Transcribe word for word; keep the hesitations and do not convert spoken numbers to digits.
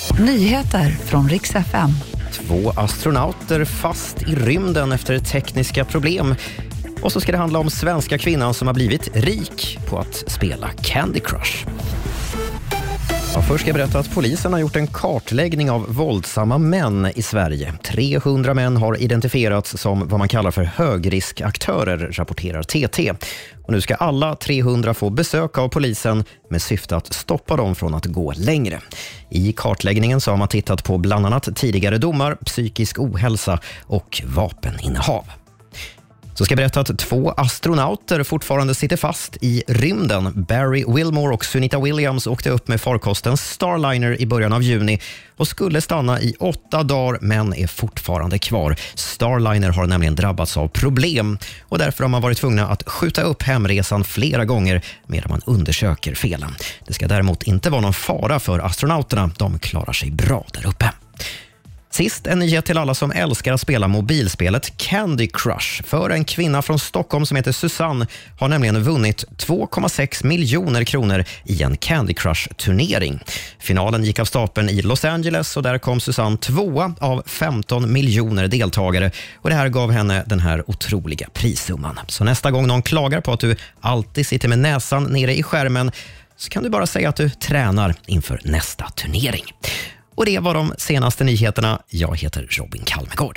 Nyheter från Rix F M. Två astronauter fast i rymden efter tekniska problem. Och så ska det handla om svenska kvinnan som har blivit rik på att spela Candy Crush. Ja, först ska jag berätta att polisen har gjort en kartläggning av våldsamma män i Sverige. trehundra män har identifierats som vad man kallar för högriskaktörer, rapporterar T T. Och nu ska alla trehundra få besök av polisen med syfte att stoppa dem från att gå längre. I kartläggningen så har man tittat på bland annat tidigare domar, psykisk ohälsa och vapeninnehav. Så ska jag berätta att två astronauter fortfarande sitter fast i rymden. Barry Wilmore och Sunita Williams åkte upp med farkosten Starliner i början av juni och skulle stanna i åtta dagar men är fortfarande kvar. Starliner har nämligen drabbats av problem och därför har man varit tvungna att skjuta upp hemresan flera gånger medan man undersöker felen. Det ska däremot inte vara någon fara för astronauterna. De klarar sig bra där uppe. Sist en nyhet till alla som älskar att spela mobilspelet Candy Crush. För en kvinna från Stockholm som heter Susanne har nämligen vunnit två komma sex miljoner kronor i en Candy Crush-turnering. Finalen gick av stapeln i Los Angeles och där kom Susanne tvåa av femton miljoner deltagare. Och det här gav henne den här otroliga prissumman. Så nästa gång någon klagar på att du alltid sitter med näsan nere i skärmen så kan du bara säga att du tränar inför nästa turnering. Och det var de senaste nyheterna. Jag heter Robin Kalmegård.